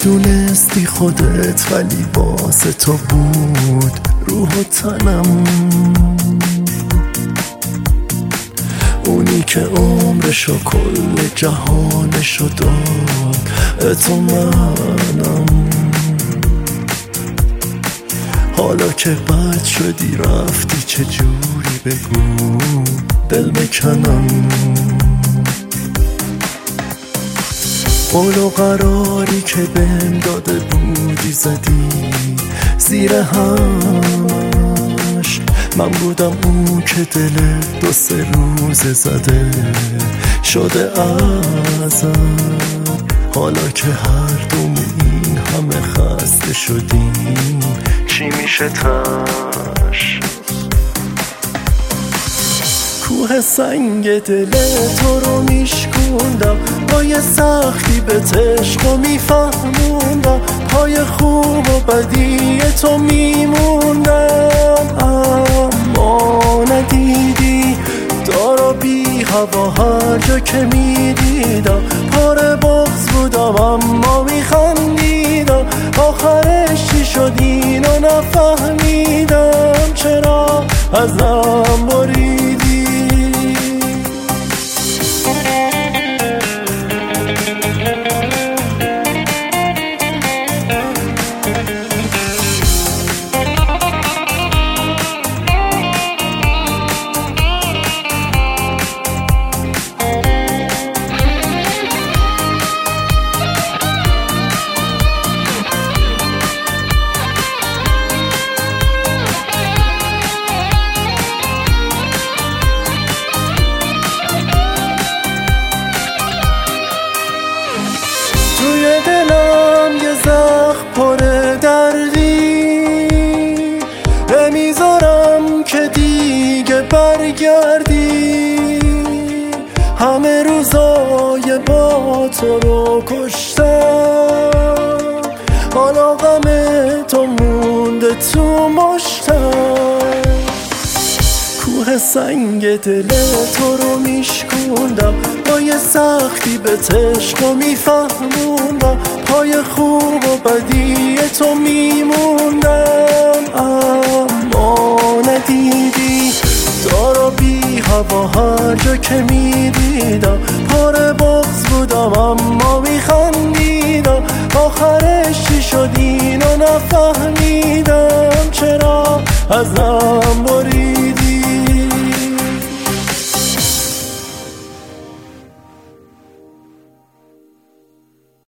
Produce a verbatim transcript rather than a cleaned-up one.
میدونستی خودت ولی باز تو بود روح و تنم، اونی که عمرشو کل جهانشو داد تو منم. حالا که بد شدی رفتی چجوری بگو دل بکنم. قول و قراری که بهم داده بودی زدی زیر همش، من بودم اون که دل دو سه روزه زده شده ازم. حالا که هر دومون این همه خسته شدیم چی میشه تش؟ کوه سنگ دل تو رو میشکوندم، با یه سختی به عشق و میفهموندم، پای خوب و بدی تو میموندم. اما ندیدی دارا بی هوا هر جا که میدیدم، پاره بغض بودم اما میخندیدم. آخرش چی شد اینو نفهمیدم، چرا ازم بریدی؟ توی دلم یه زخم پر دردی، نمیذارم که دیگه برگردی. همه روزای با تو رو کشتم، حالا غم تو مونده تو مشتم. کوه سنگ دل تو رو میشکوندم، با یه سختی به عشق و میفهموندم، پای خوب و بدی تو میموندم. اما ندیدی دارا بی هوا هر جا که میدیدم، پاره بغض بودم اما میخندیدم. آخرش چی شد اینو نفهمیدم، چرا ازم بریدی؟